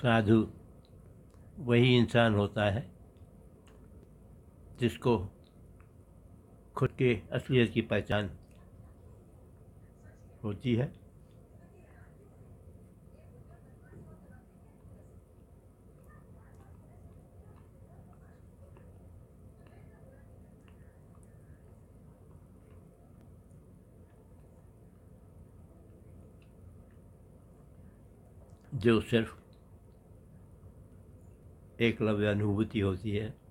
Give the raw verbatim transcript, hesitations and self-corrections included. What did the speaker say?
साधु वही इंसान होता है जिसको खुद के असलियत की पहचान होती है। जो सिर्फ एकलव्य अनुभूति होती है